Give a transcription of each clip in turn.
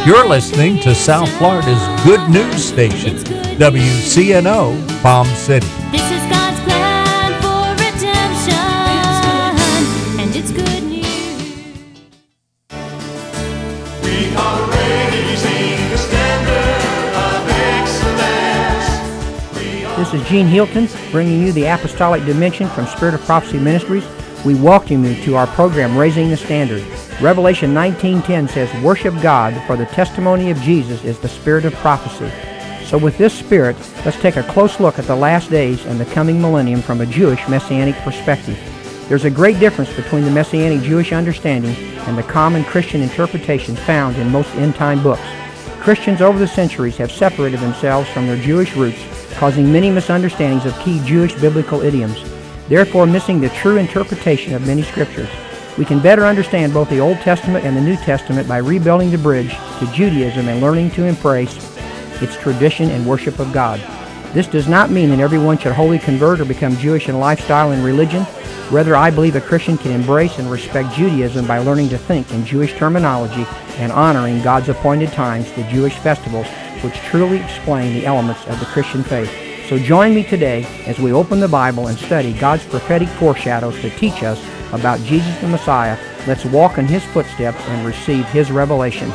You're listening to South Florida's good news station, WCNO, Palm City. This is God's plan for redemption, and it's good news. We are raising the standard of excellence. This is Gene Hilton bringing you the Apostolic Dimension from Spirit of Prophecy Ministries. We welcome you to our program, Raising the Standard. Revelation 19:10 says, "Worship God, for the testimony of Jesus is the spirit of prophecy." So with this spirit, let's take a close look at the last days and the coming millennium from a Jewish Messianic perspective. There's a great difference between the Messianic Jewish understanding and the common Christian interpretation found in most end-time books. Christians over the centuries have separated themselves from their Jewish roots, causing many misunderstandings of key Jewish biblical idioms, therefore missing the true interpretation of many scriptures. We can better understand both the Old Testament and the New Testament by rebuilding the bridge to Judaism and learning to embrace its tradition and worship of God. This does not mean that everyone should wholly convert or become Jewish in lifestyle and religion. Rather, I believe a Christian can embrace and respect Judaism by learning to think in Jewish terminology and honoring God's appointed times, the Jewish festivals, which truly explain the elements of the Christian faith. So join me today as we open the Bible and study God's prophetic foreshadows to teach us about Jesus the Messiah. Let's walk in His footsteps and receive His revelation.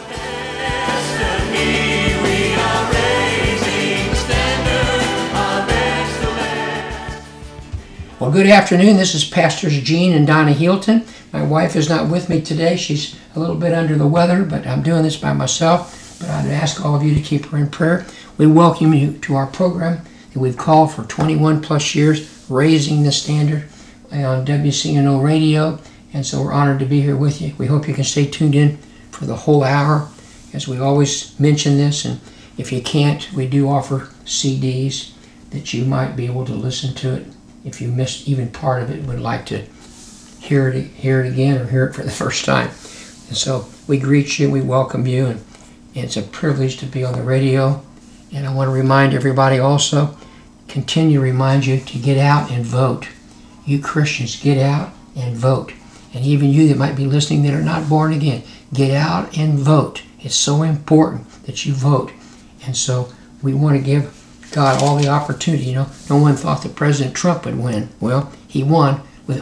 Well, good afternoon. This is Pastors Gene and Donna Hilton. My wife is not with me today. She's a little bit under the weather, but I'm doing this by myself. But I'd ask all of you to keep her in prayer. We welcome you to our program that we've called for 21 plus years, Raising the Standard, on WCNO Radio, and so we're honored to be here with you. We hope you can stay tuned in for the whole hour, as we always mention this, and if you can't, we do offer CDs that you might be able to listen to it. If you missed even part of it, would like to hear it again or hear it for the first time. And so we greet you, we welcome you, and it's a privilege to be on the radio. And I want to remind everybody also, continue to remind you to get out and vote. You Christians, get out and vote. And even you that might be listening that are not born again, get out and vote. It's so important that you vote. And so we want to give God all the opportunity. You know, no one thought that President Trump would win. Well, he won with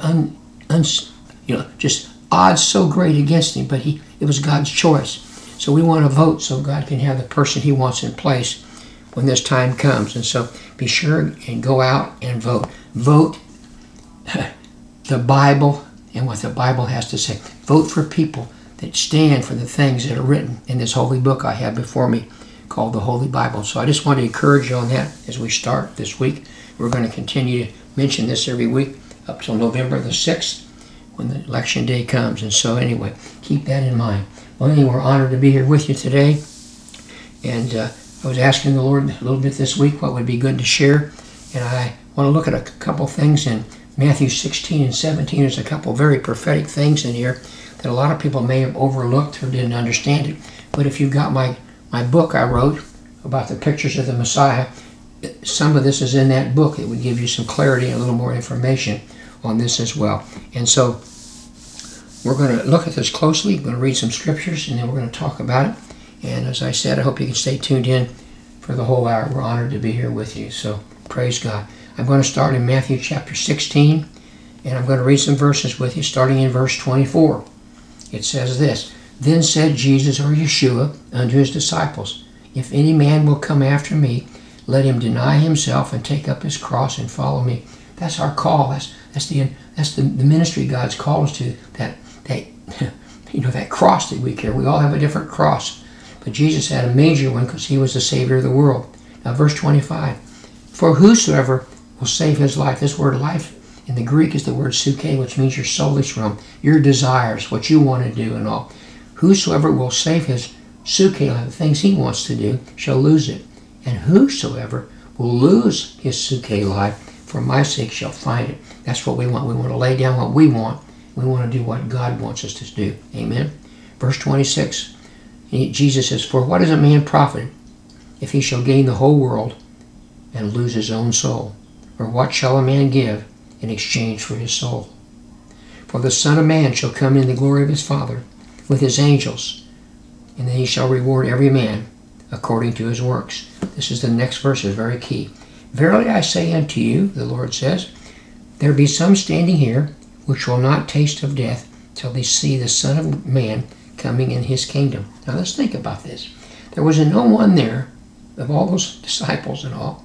just odds so great against him, but it was God's choice. So we want to vote so God can have the person He wants in place when this time comes. And so be sure and go out and vote. Vote the Bible and what the Bible has to say. Vote for people that stand for the things that are written in this holy book I have before me called the Holy Bible. So I just want to encourage you on that as we start this week. We're going to continue to mention this every week up till November the 6th when the election day comes. And so anyway, keep that in mind. Well, anyway, we're honored to be here with you today. And I was asking the Lord a little bit this week what would be good to share. And I want to look at a couple things in Matthew 16 and 17. There's a couple very prophetic things in here that a lot of people may have overlooked or didn't understand it. But if you've got my book I wrote about the pictures of the Messiah, some of this is in that book. It would give you some clarity and a little more information on this as well. And so we're going to look at this closely. We're going to read some scriptures and then we're going to talk about it. And as I said, I hope you can stay tuned in for the whole hour. We're honored to be here with you. So praise God. I'm going to start in Matthew chapter 16, and I'm going to read some verses with you, starting in verse 24. It says this, "Then said Jesus," or Yeshua, "unto His disciples, If any man will come after me, let him deny himself and take up his cross and follow me." That's our call. That's the ministry God's called us to. That cross that we carry. We all have a different cross, but Jesus had a major one because He was the Savior of the world. Now, verse 25, "For whosoever will save his life," this word life in the Greek is the word suke, which means your soulish realm, your desires, what you want to do and all. "Whosoever will save his suke life," the things he wants to do, "shall lose it. And whosoever will lose his suke life for my sake shall find it." That's what we want. We want to lay down what we want. We want to do what God wants us to do. Amen. Verse 26, Jesus says, "For what is a man profit if he shall gain the whole world and lose his own soul? Or what shall a man give in exchange for his soul? For the Son of Man shall come in the glory of His Father with His angels, And then he shall reward every man according to his works. This is the next verse, is very key. Verily I say unto you, the Lord says, there be some standing here which will not taste of death till they see the Son of Man coming in his kingdom. Now let's think about this. There was no one there, of all those disciples and all,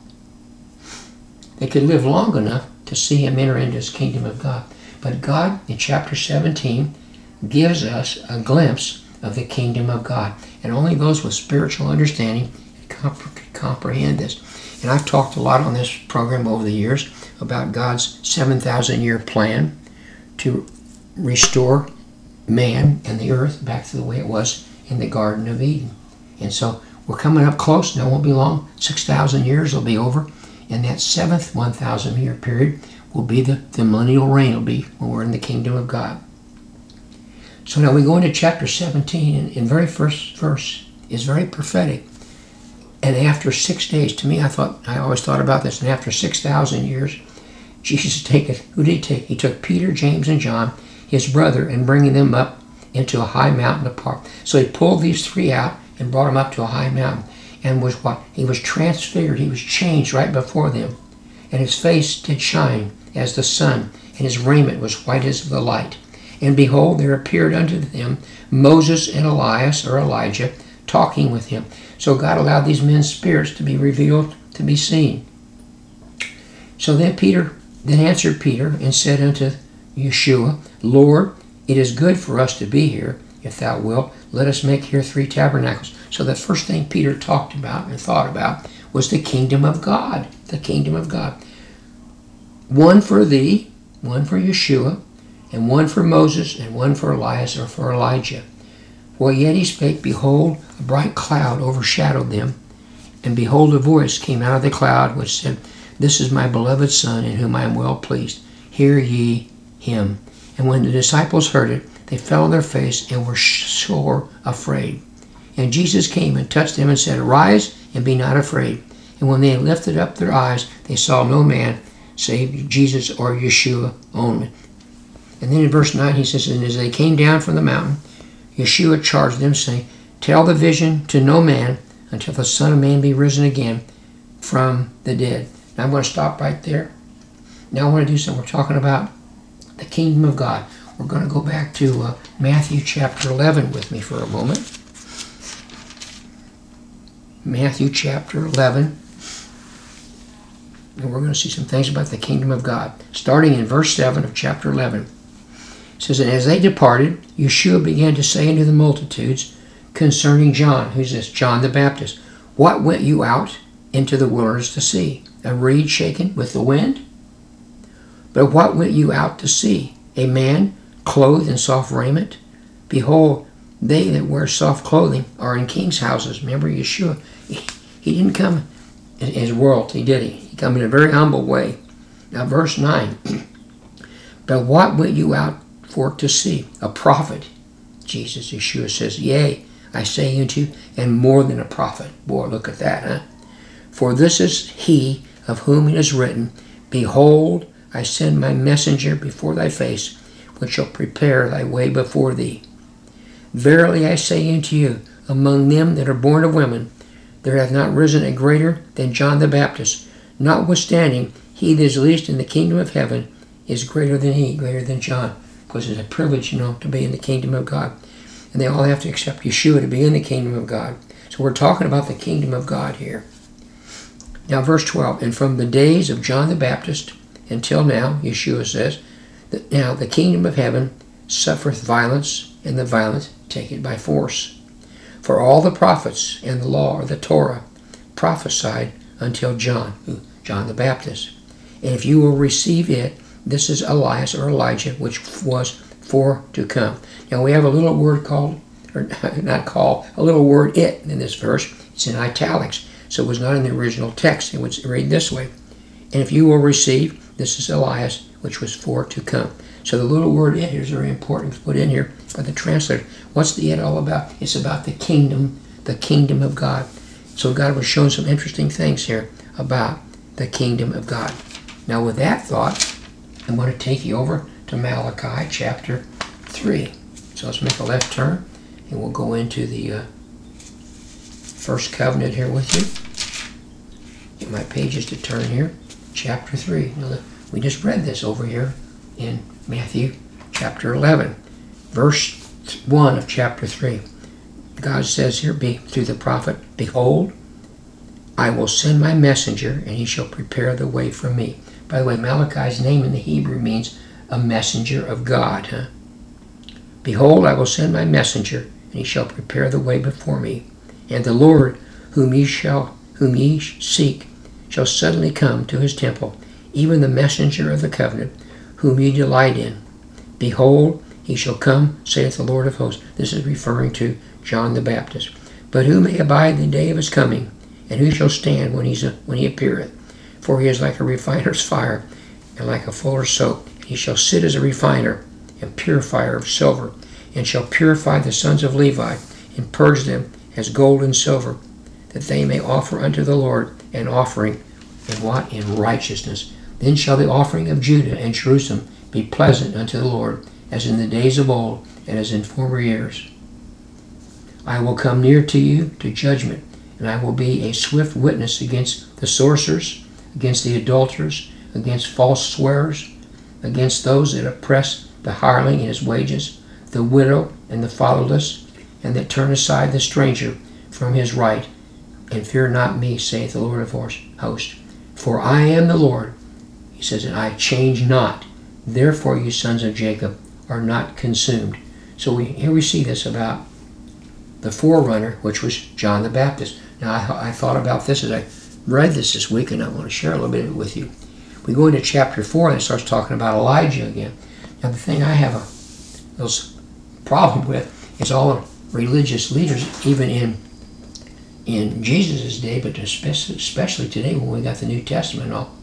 that could live long enough to see him enter into his kingdom of God. But God, in chapter 17, gives us a glimpse of the kingdom of God. And only those with spiritual understanding can comprehend this. And I've talked a lot on this program over the years about God's 7,000-year plan to restore man and the earth back to the way it was in the Garden of Eden. And so we're coming up close. Now it won't be long. 6,000 years will be over. And that seventh 1,000-year period will be the millennial reign. Will be when we're in the kingdom of God. So now we go into chapter 17, and in very first verse is very prophetic. And after 6 days, to me, I always thought about this, and after 6,000 years, Jesus who did he take? He took Peter, James, and John, his brother, and bringing them up into a high mountain apart. So he pulled these three out and brought them up to a high mountain. And was what? He was transfigured. He was changed right before them. And his face did shine as the sun, and his raiment was white as the light. And behold, there appeared unto them Moses and Elias, or Elijah, talking with him. So God allowed these men's spirits to be revealed, to be seen. So then answered Peter and said unto Yeshua, Lord, it is good for us to be here. If thou wilt, let us make here 3 tabernacles. So the first thing Peter talked about and thought about was the kingdom of God. The kingdom of God. One for thee, one for Yeshua, and one for Moses, and one for Elias, or for Elijah. Well, yet he spake, behold, a bright cloud overshadowed them, and behold, a voice came out of the cloud, which said, This is my beloved Son, in whom I am well pleased. Hear ye him. And when the disciples heard it, they fell on their face and were sore afraid. And Jesus came and touched them and said, Arise, and be not afraid. And when they lifted up their eyes, they saw no man save Jesus or Yeshua only. And then in verse 9 he says, And as they came down from the mountain, Yeshua charged them, saying, Tell the vision to no man until the Son of Man be risen again from the dead. Now I'm going to stop right there. Now I want to do something. We're talking about the kingdom of God. We're going to go back to Matthew chapter 11 with me for a moment. Matthew chapter 11. And we're going to see some things about the kingdom of God. Starting in verse 7 of chapter 11. It says, And as they departed, Yeshua began to say unto the multitudes concerning John. Who's this? John the Baptist. What went you out into the wilderness to see? A reed shaken with the wind? But what went you out to see? A man clothed in soft raiment? Behold, they that wear soft clothing are in kings' houses. Remember Yeshua, he didn't come as royalty, did he? He came in a very humble way. Now verse 9. But what went you out for to see? A prophet. Jesus, Yeshua says, Yea, I say unto you, and more than a prophet. Boy, look at that, huh? For this is he of whom it is written, Behold, I send my messenger before thy face, which shall prepare thy way before thee. Verily I say unto you, among them that are born of women, there hath not risen a greater than John the Baptist. Notwithstanding, he that is least in the kingdom of heaven is greater than he, greater than John. Because it's a privilege, to be in the kingdom of God. And they all have to accept Yeshua to be in the kingdom of God. So we're talking about the kingdom of God here. Now verse 12, And from the days of John the Baptist until now, Yeshua says, that now the kingdom of heaven suffereth violence, and the violent take it by force. For all the prophets and the law, or the Torah, prophesied until John the Baptist. And if you will receive it, this is Elias or Elijah, which was for to come. Now we have a little word called, or not called, a little word it in this verse. It's in italics, so it was not in the original text. It would read this way. And if you will receive, this is Elias, which was for to come. So the little word it is very important to put in here by the translator. What's the it all about? It's about the kingdom of God. So God was showing some interesting things here about the kingdom of God. Now with that thought, I'm going to take you over to Malachi chapter 3. So let's make a left turn, and we'll go into the first covenant here with you. Get my pages to turn here. Chapter 3. Now, we just read this over here in Matthew chapter 11. Verse 1 of chapter 3. God says here, through the prophet, "Behold, I will send my messenger, and he shall prepare the way for me." By the way, Malachi's name in the Hebrew means a messenger of God. "Behold, I will send my messenger, and he shall prepare the way before me. And the Lord, whom ye seek, shall suddenly come to his temple, even the messenger of the covenant, whom ye delight in. Behold, he shall come, saith the Lord of hosts." This is referring to John the Baptist. "But who may abide the day of his coming? And who shall stand when he appeareth? For he is like a refiner's fire, and like a fuller's soap. He shall sit as a refiner and purifier of silver, and shall purify the sons of Levi, and purge them as gold and silver, that they may offer unto the Lord an offering in what? In righteousness. Then shall the offering of Judah and Jerusalem be pleasant unto the Lord, as in the days of old, and as in former years. I will come near to you to judgment, and I will be a swift witness against the sorcerers, against the adulterers, against false swearers, against those that oppress the hireling in his wages, the widow and the fatherless, and that turn aside the stranger from his right. And fear not me, saith the Lord of hosts. For I am the Lord, he says, and I change not. Therefore, you sons of Jacob are not consumed. So here we see this about the forerunner, which was John the Baptist. Now, I thought about this as I read this week, and I want to share a little bit of it with you. We go into chapter 4, and it starts talking about Elijah again. Now, the thing I have a little problem with is all the religious leaders, even in Jesus' day, but especially today when we got the New Testament and all,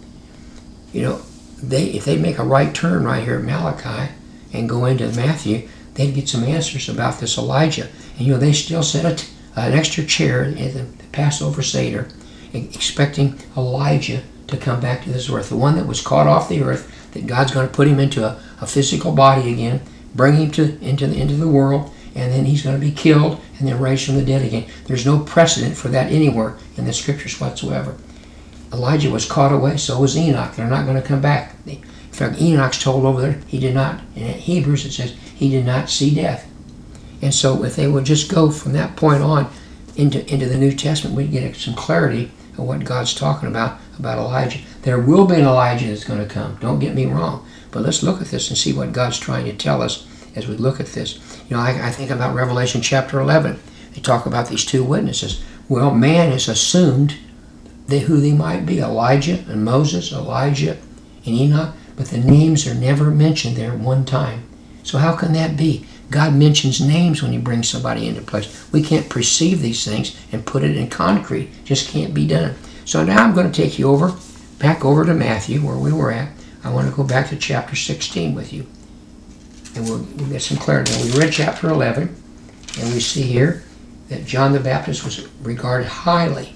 if they make a right turn right here at Malachi and go into Matthew, they'd get some answers about this Elijah. And they still set an extra chair at the Passover Seder, expecting Elijah to come back to this earth. The one that was caught off the earth, that God's going to put him into a physical body again, bring him into the world, and then he's going to be killed and then raised from the dead again. There's no precedent for that anywhere in the scriptures whatsoever. Elijah was caught away, so was Enoch. They're not going to come back. In fact, Enoch's told over there he did not, in Hebrews it says, he did not see death. And so if they would just go from that point on into the New Testament, we'd get some clarity of what God's talking about Elijah. There will be an Elijah that's going to come. Don't get me wrong. But let's look at this and see what God's trying to tell us as we look at this. I think about Revelation chapter 11. They talk about these two witnesses. Well, man has assumed who they might be. Elijah and Moses, Elijah and Enoch. But the names are never mentioned there one time. So how can that be? God mentions names when he brings somebody into place. We can't perceive these things and put it in concrete. Just can't be done. So now I'm going to take you back over to Matthew, where we were at. I want to go back to chapter 16 with you. And we'll get some clarity. Now, we read chapter 11, and we see here that John the Baptist was regarded highly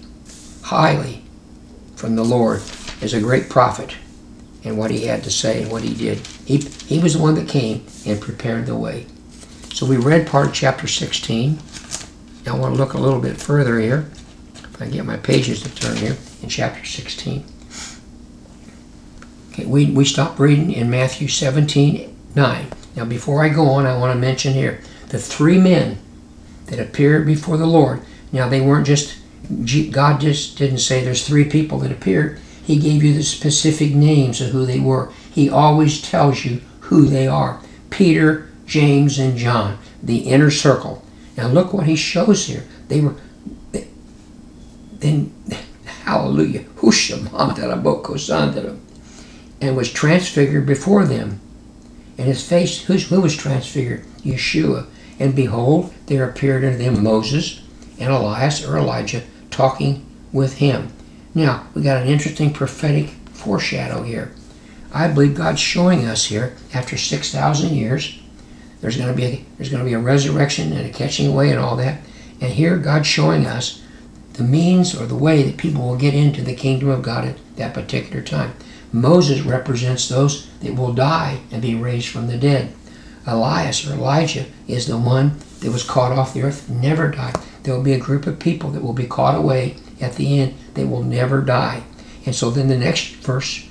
from the Lord as a great prophet, and what he had to say and what he did. He was the one that came and prepared the way. So we read part of chapter 16. Now I want to look a little bit further here. If I get my pages to turn here in chapter 16. Okay, we stopped reading in Matthew 17:9. Now before I go on, I want to mention here the three men that appeared before the Lord. Now they weren't just, God just didn't say there's three people that appeared. He gave you the specific names of who they were. He always tells you who they are. Peter, James, and John, the inner circle. Now look what he shows here. Then, hallelujah, and was transfigured before them. And his face, who was transfigured? Yeshua. And behold, there appeared unto them Moses and Elias or Elijah talking with him. Now, we got an interesting prophetic foreshadow here. I believe God's showing us here, after 6,000 years, there's going to be a resurrection and a catching away and all that. And here God's showing us the means or the way that people will get into the kingdom of God at that particular time. Moses represents those that will die and be raised from the dead. Elias or Elijah is the one that was caught off the earth, never died. there will be a group of people that will be caught away at the end. They will never die. And so then the next verse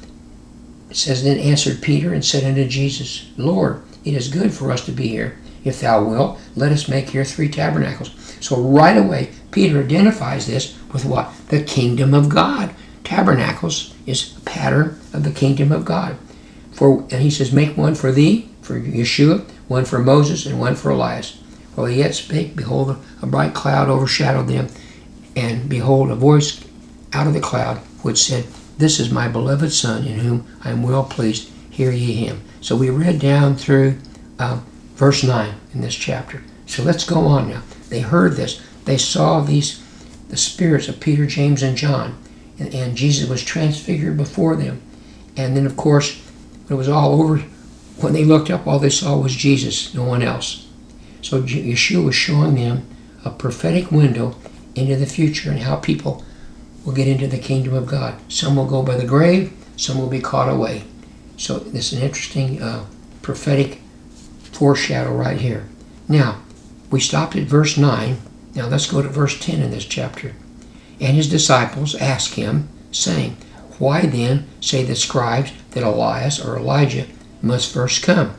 says, Then answered Peter and said unto Jesus, Lord, it is good for us to be here. If thou wilt, let us make here 3 tabernacles. So right away, Peter identifies this with what? The kingdom of God. Tabernacles is a pattern of the kingdom of God. And he says, Make one for thee, for Yeshua, one for Moses, and one for Elias. While he yet spake, behold, a bright cloud overshadowed them, and behold, a voice out of the cloud which said, This is my beloved Son, in whom I am well pleased. Hear ye him. So we read down through verse 9 in this chapter. So let's go on now. They heard this. They saw the spirits of Peter, James, and John. And Jesus was transfigured before them. And then, of course, when it was all over, when they looked up, all they saw was Jesus, no one else. So Yeshua was showing them a prophetic window into the future and how people will get into the kingdom of God. Some will go by the grave, some will be caught away. So this is an interesting prophetic foreshadow right here. Now, we stopped at verse 9. Now let's go to verse 10 in this chapter. And his disciples asked him, saying, Why then say the scribes that Elias or Elijah must first come?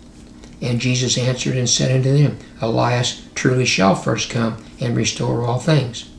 And Jesus answered and said unto them, Elias truly shall first come and restore all things.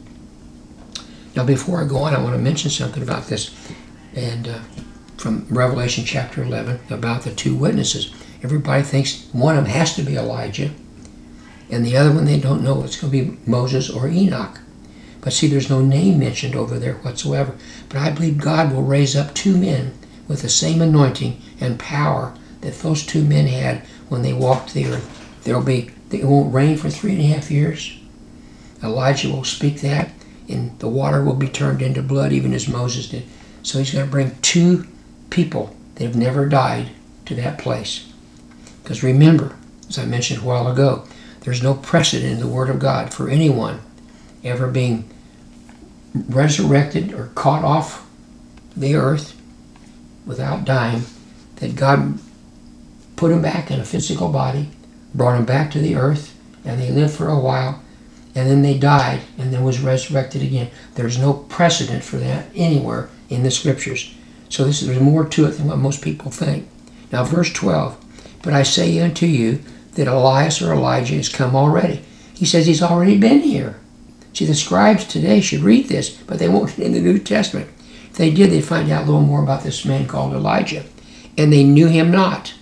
Now before I go on, I want to mention something about this. And from Revelation chapter 11, about the 2 witnesses. Everybody thinks one of them has to be Elijah, and the other one they don't know. It's going to be Moses or Enoch. But see, there's no name mentioned over there whatsoever. But I believe God will raise up 2 men with the same anointing and power that those 2 men had when they walked the earth. It won't rain for 3.5 years. Elijah will speak that, and the water will be turned into blood, even as Moses did. So he's going to bring 2 people that have never died to that place. Because remember, as I mentioned a while ago, there's no precedent in the Word of God for anyone ever being resurrected or caught off the earth without dying, that God put them back in a physical body, brought them back to the earth, and they lived for a while, and then they died, and then was resurrected again. There's no precedent for that anywhere in the Scriptures. So there's more to it than what most people think. Now verse 12, But I say unto you that Elias or Elijah is come already. He says he's already been here. See, the scribes today should read this, but they won't in the New Testament. If they did, they'd find out a little more about this man called Elijah. And they knew him not.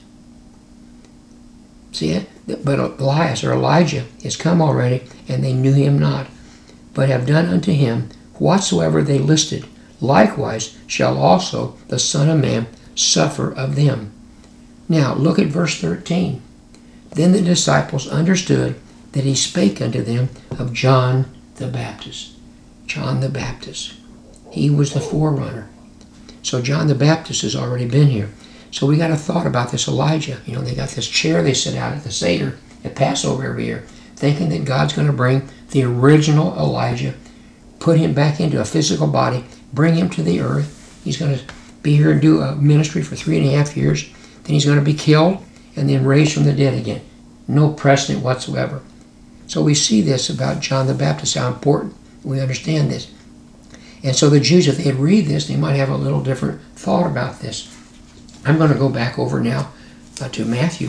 See it? But Elias or Elijah is come already, and they knew him not, but have done unto him whatsoever they listed. Likewise shall also the Son of Man suffer of them. Now look at verse 13. Then the disciples understood that he spake unto them of John the Baptist. John the Baptist. He was the forerunner. So John the Baptist has already been here. So we got a thought about this Elijah. You know, they got this chair they sit out at the Seder at Passover every year, thinking that God's going to bring the original Elijah, put him back into a physical body, bring him to the earth. He's going to be here and do a ministry for 3.5 years. Then he's going to be killed and then raised from the dead again. No precedent whatsoever. So we see this about John the Baptist, how important we understand this. And so the Jews, if they read this, they might have a little different thought about this. I'm going to go back over now to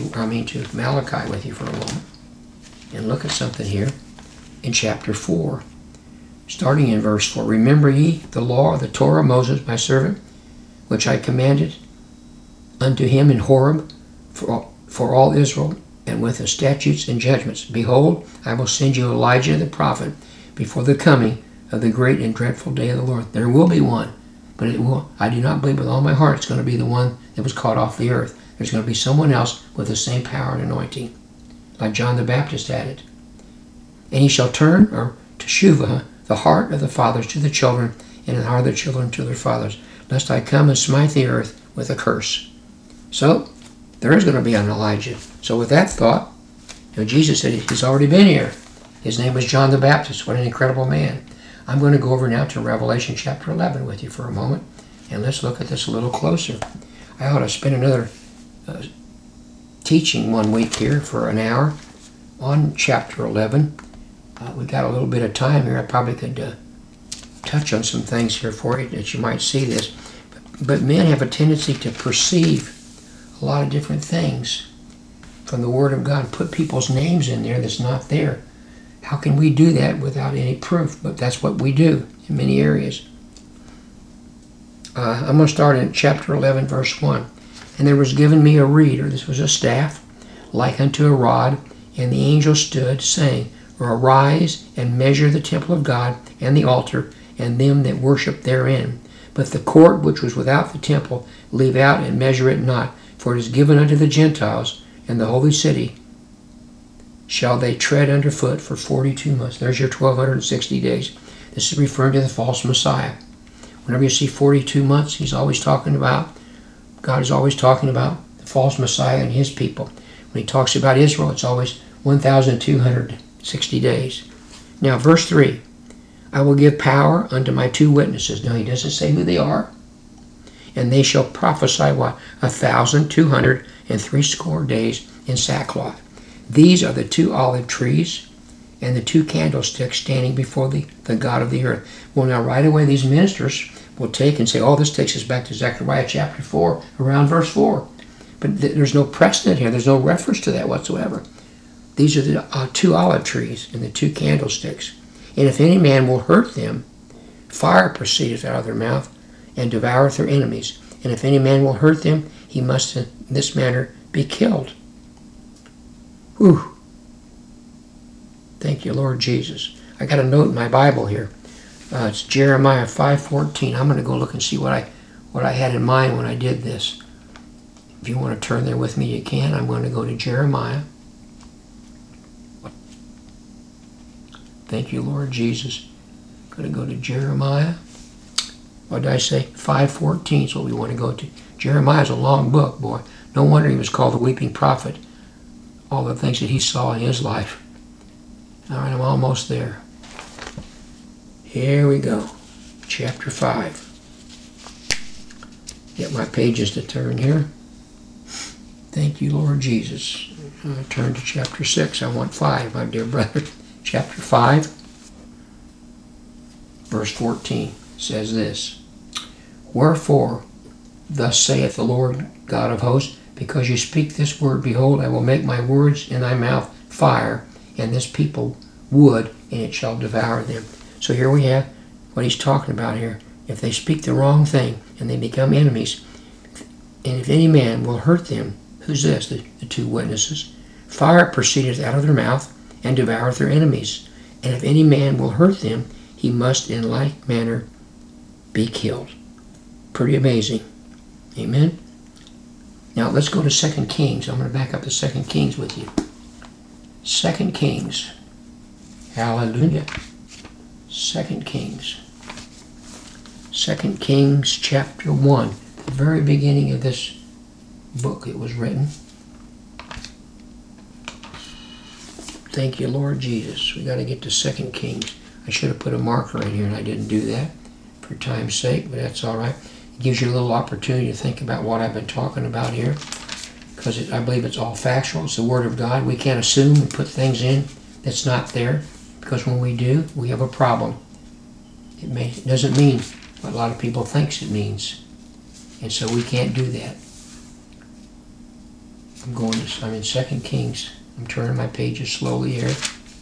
Malachi with you for a moment and look at something here in chapter 4, starting in verse 4. Remember ye the law of the Torah of Moses, my servant, which I commanded unto him in Horeb for all Israel, and with the statutes and judgments. Behold, I will send you Elijah the prophet before the coming of the great and dreadful day of the Lord. There will be one, but I do not believe with all my heart it's going to be the one that was caught off the earth. There's going to be someone else with the same power and anointing, like John the Baptist had it. And he shall turn, or teshuvah, the heart of the fathers to the children, and the heart of the children to their fathers, lest I come and smite the earth with a curse. So, there is going to be an Elijah. So with that thought, Jesus said he's already been here. His name was John the Baptist. What an incredible man. I'm going to go over now to Revelation chapter 11 with you for a moment, and let's look at this a little closer. I ought to spend another teaching one week here for an hour on chapter 11. We got a little bit of time here. I probably could touch on some things here for you that you might see this. But men have a tendency to perceive a lot of different things from the Word of God, put people's names in there that's not there. How can we do that without any proof? But that's what we do in many areas. I'm going to start in chapter 11, verse 1. And there was given me a reed, or this was a staff, like unto a rod, and the angel stood, saying, Arise and measure the temple of God, and the altar, and them that worship therein. But the court which was without the temple, leave out and measure it not, for it is given unto the Gentiles, and the holy city shall they tread underfoot for 42 months. There's your 1260 days. This is referring to the false Messiah. Whenever you see 42 months, God is always talking about the false Messiah and his people. When he talks about Israel, it's always 1,260 days. Now, verse 3, I will give power unto my 2 witnesses. Now, he doesn't say who they are. And they shall prophesy, 1,260 days in sackcloth. These are the 2 olive trees and the 2 candlesticks standing before the God of the earth. Well, now right away these ministers will take and say, this takes us back to Zechariah chapter 4, around verse 4. But there's no precedent here. There's no reference to that whatsoever. These are the 2 olive trees and the 2 candlesticks. And if any man will hurt them, fire proceedeth out of their mouth and devoureth their enemies. And if any man will hurt them, he must in this manner be killed. Whew. Thank you, Lord Jesus. I got a note in my Bible here. It's Jeremiah 5:14. I'm going to go look and see what I had in mind when I did this. If you want to turn there with me, you can. I'm going to go to Jeremiah. Thank you, Lord Jesus. I'm going to go to Jeremiah. What did I say? 5:14 is what we want to go to. Jeremiah's a long book, boy. No wonder he was called the weeping prophet. All the things that he saw in his life. All right, I'm almost there. Here we go. Chapter 5. Get my pages to turn here. Thank you, Lord Jesus. Turn to chapter 6. I want 5, my dear brother. Chapter 5, verse 14 says this. Wherefore, thus saith the Lord God of hosts, because you speak this word, behold, I will make my words in thy mouth fire, and this people wood, and it shall devour them. So here we have what he's talking about here. If they speak the wrong thing, and they become enemies, and if any man will hurt them, who's this? The 2 witnesses. Fire proceedeth out of their mouth, and devoureth their enemies. And if any man will hurt them, he must in like manner be killed. Pretty amazing. Amen? Now let's go to 2 Kings. I'm going to back up to 2 Kings with you. 2 Kings. Hallelujah. 2 Kings. 2 Kings chapter 1. The very beginning of this book it was written. Thank you, Lord Jesus. We got to get to 2 Kings. I should have put a marker in here and I didn't do that for time's sake, but that's all right. It gives you a little opportunity to think about what I've been talking about here, because I believe it's all factual. It's the Word of God. We can't assume and put things in that's not there, because when we do, we have a problem. It doesn't mean what a lot of people thinks it means, and so we can't do that. I'm in 2 Kings. I'm turning my pages slowly here.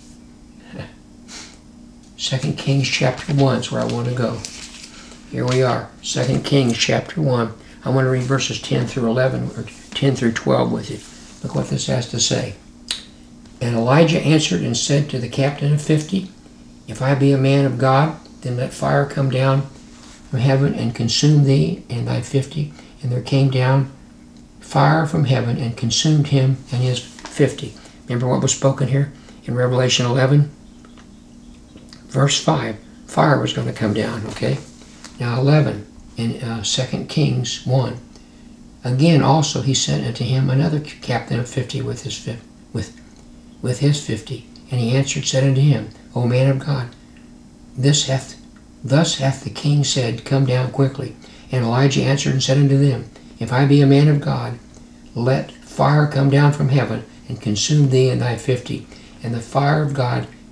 2 Kings chapter 1 is where I want to go. Here we are, 2 Kings chapter 1. I want to read verses 10 through 11, or 10 through 12 with you. Look what this has to say. And Elijah answered and said to the captain of 50, If I be a man of God, then let fire come down from heaven and consume thee and thy 50. And there came down fire from heaven and consumed him and his 50. Remember what was spoken here in Revelation 11? Verse 5. Fire was going to come down, okay? Now 11 in 2 Kings 1. Again also he sent unto him another captain of 50 with his 50. And he answered, said unto him, O man of God, thus hath the king said, Come down quickly. And Elijah answered and said unto them, If I be a man of God, let fire come down from heaven and consume thee and thy 50. And the fire of God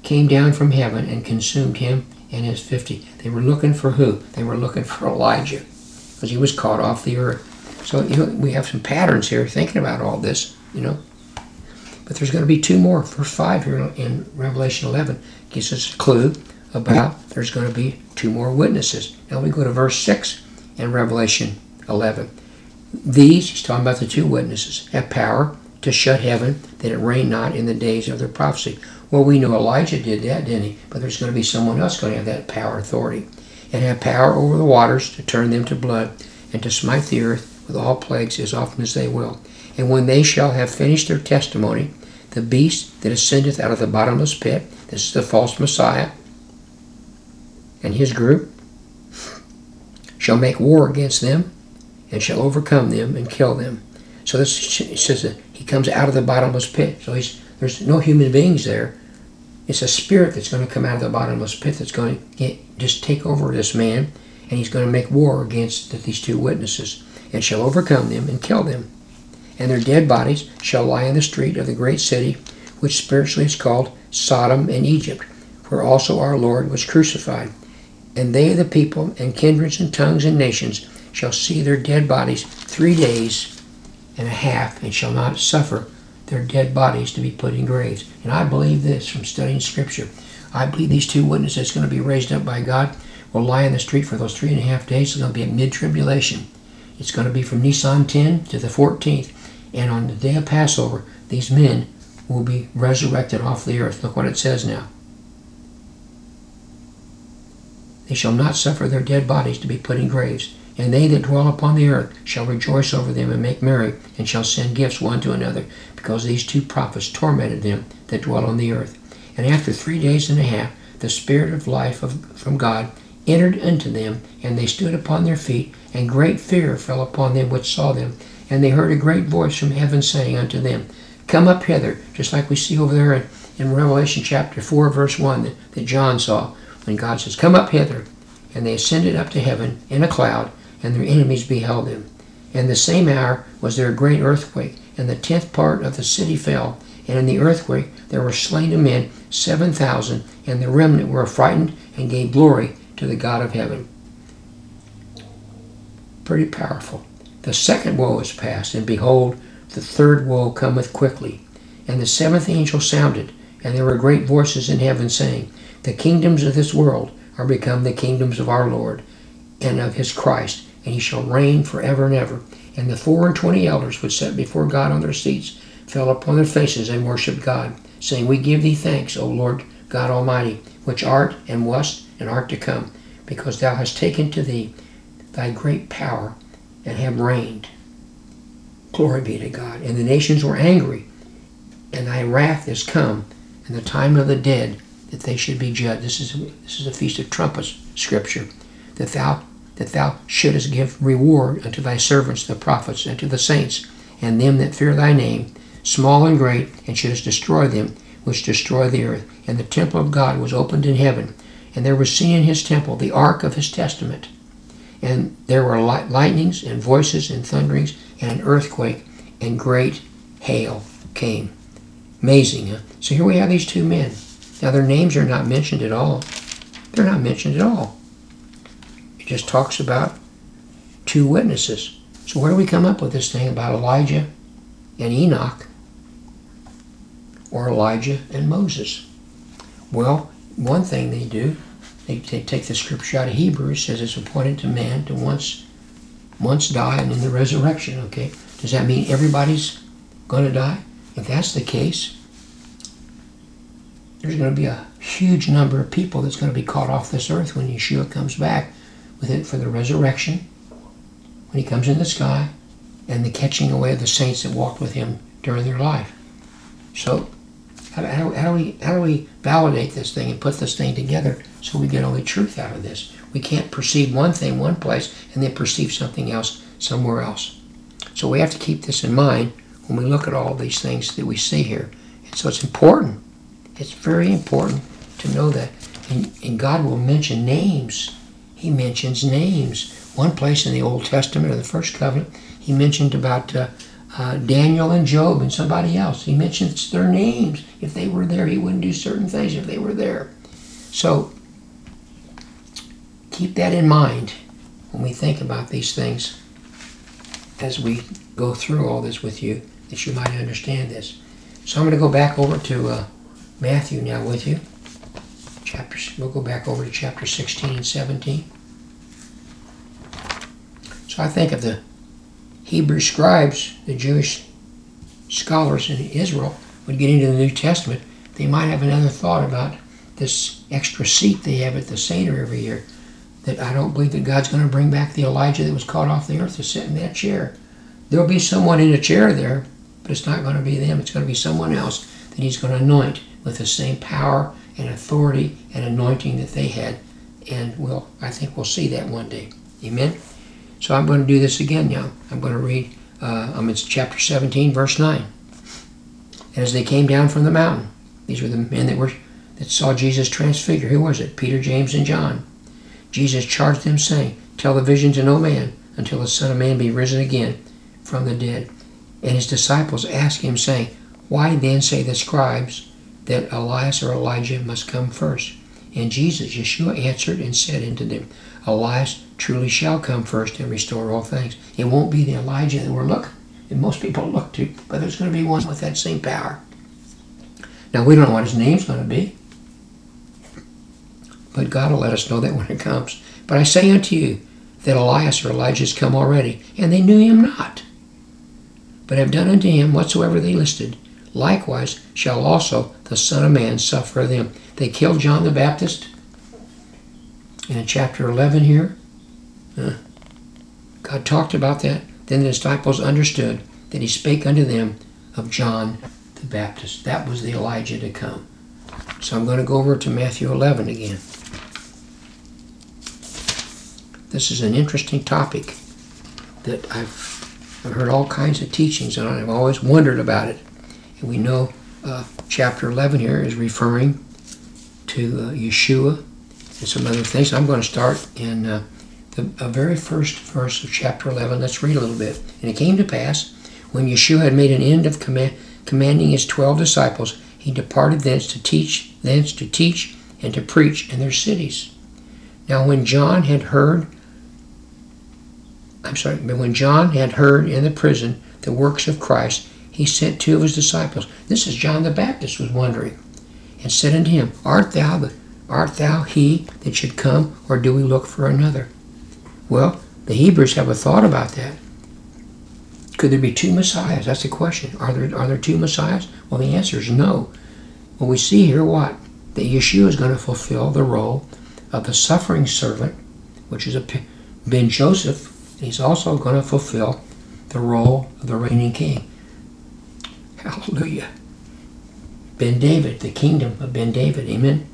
came down from heaven and consumed him and his 50. They were looking for who? They were looking for Elijah, because he was caught off the earth. So we have some patterns here thinking about all this, But there's going to be two more. Verse 5 here in Revelation 11 gives us a clue about there's going to be two more witnesses. Now we go to verse 6 in Revelation 11. These, he's talking about the two witnesses, have power to shut heaven, that it rain not in the days of their prophecy. Well, we know Elijah did that, didn't he? But there's going to be someone else going to have that power, authority, and have power over the waters to turn them to blood, and to smite the earth with all plagues as often as they will. And when they shall have finished their testimony, the beast that ascendeth out of the bottomless pit, this is the false Messiah, and his group, shall make war against them, and shall overcome them and kill them. So this, it says that he comes out of the bottomless pit. So there's no human beings there. It's a spirit that's going to come out of the bottomless pit that's going to just take over this man, and he's going to make war against these two witnesses, and shall overcome them and kill them. And their dead bodies shall lie in the street of the great city, which spiritually is called Sodom and Egypt, where also our Lord was crucified. And they, the people, and kindreds, and tongues, and nations, shall see their dead bodies 3 days and a half, and shall not suffer their dead bodies to be put in graves. And I believe this from studying Scripture. I believe these two witnesses going to be raised up by God will lie in the street for those 3.5 days. It's going to be a mid-tribulation. It's going to be from Nisan 10 to the 14th. And on the day of Passover, these men will be resurrected off the earth. Look what it says now. They shall not suffer their dead bodies to be put in graves. And they that dwell upon the earth shall rejoice over them and make merry, and shall send gifts one to another, because these two prophets tormented them that dwell on the earth. And after 3 days and a half, the Spirit of life from God entered into them, and they stood upon their feet, and great fear fell upon them which saw them. And they heard a great voice from heaven saying unto them, Come up hither, just like we see over there in Revelation chapter 4, verse 1, that John saw, when God says, Come up hither. And they ascended up to heaven in a cloud, and their enemies beheld them. And the same hour was there a great earthquake, and the 10th part of the city fell. And in the earthquake there were slain of men 7,000, and the remnant were affrighted and gave glory to the God of heaven. Pretty powerful. The second woe is past, and behold, the third woe cometh quickly. And the 7th angel sounded, and there were great voices in heaven saying, The kingdoms of this world are become the kingdoms of our Lord and of his Christ, and he shall reign forever and ever. And the 24 elders which sat before God on their seats fell upon their faces and worshipped God, saying, We give thee thanks, O Lord God Almighty, which art and wast and art to come, because thou hast taken to thee thy great power and have reigned. Glory be to God. And the nations were angry, and thy wrath is come, and the time of the dead, that they should be judged. This is a Feast of Trumpets scripture, that thou shouldest give reward unto thy servants the prophets, and to the saints, and them that fear thy name, small and great, and shouldest destroy them which destroy the earth. And the temple of God was opened in heaven, and there was seen in his temple the ark of his testament. And there were lightnings and voices and thunderings and an earthquake, and great hail came. Amazing, huh? So here we have these two men. Now their names are not mentioned at all. They're not mentioned at all. It just talks about two witnesses. So where do we come up with this thing about Elijah and Enoch, or Elijah and Moses? Well, one thing they do, they take the scripture out of Hebrews, says it's appointed to man to once die and in the resurrection, okay? Does that mean everybody's going to die? If that's the case, there's going to be a huge number of people that's going to be caught off this earth when Yeshua comes back with it for the resurrection, when he comes in the sky, and the catching away of the saints that walked with him during their life. So how do we validate this thing and put this thing together so we get only truth out of this? We can't perceive one thing one place and then perceive something else somewhere else. So we have to keep this in mind when we look at all these things that we see here. And so it's important. It's very important to know that. And God will mention names. He mentions names. One place in the Old Testament, or the First Covenant, he mentioned about Daniel and Job and somebody else. He mentions their names. If they were there, he wouldn't do certain things if they were there. So keep that in mind when we think about these things as we go through all this with you, that you might understand this. So I'm going to go back over to Matthew now with you. We'll go back over to chapter 16 and 17. So I think of the Hebrew scribes, the Jewish scholars in Israel, would get into the New Testament, they might have another thought about this extra seat they have at the Seder every year. That I don't believe that God's going to bring back the Elijah that was caught off the earth to sit in that chair. There'll be someone in a chair there, but it's not going to be them. It's going to be someone else that he's going to anoint with the same power and authority and anointing that they had. And I think we'll see that one day. Amen? So I'm going to do this again now. I'm going to read, it's chapter 17, verse 9. And as they came down from the mountain, these were the men that saw Jesus transfigure. Who was it? Peter, James, and John. Jesus charged them, saying, tell the vision to no man until the Son of Man be risen again from the dead. And his disciples asked him, saying, why then say the scribes that Elias or Elijah must come first? And Jesus, Yeshua, answered and said unto them, Elias truly shall come first and restore all things. It won't be the Elijah that most people look to, but there's going to be one with that same power. Now, we don't know what his name's going to be, but God will let us know that when it comes. But I say unto you that Elias or Elijah is come already, and they knew him not, but have done unto him whatsoever they listed. Likewise shall also the Son of Man suffer of them. They killed John the Baptist. And in chapter 11 here, God talked about that. Then the disciples understood that he spake unto them of John the Baptist. That was the Elijah to come. So I'm going to go over to Matthew 11 again. This is an interesting topic that I've heard all kinds of teachings on. I've always wondered about it. And we know chapter 11 here is referring to Yeshua and some other things. I'm going to start in the very first verse of chapter 11. Let's read a little bit. And it came to pass, when Yeshua had made an end of commanding his 12 disciples, he departed thence to teach and to preach in their cities. Now when John had heard in the prison the works of Christ, he sent 2 of his disciples. This is John the Baptist was wondering, and said unto him, Art thou he that should come, or do we look for another? Well, the Hebrews have a thought about that. Could there be 2 messiahs? That's the question. Are there 2 messiahs? Well, the answer is no. Well, we see here what? That Yeshua is going to fulfill the role of the suffering servant, which is Ben Joseph. He's also going to fulfill the role of the reigning king. Hallelujah. Ben David, the kingdom of Ben David. Amen.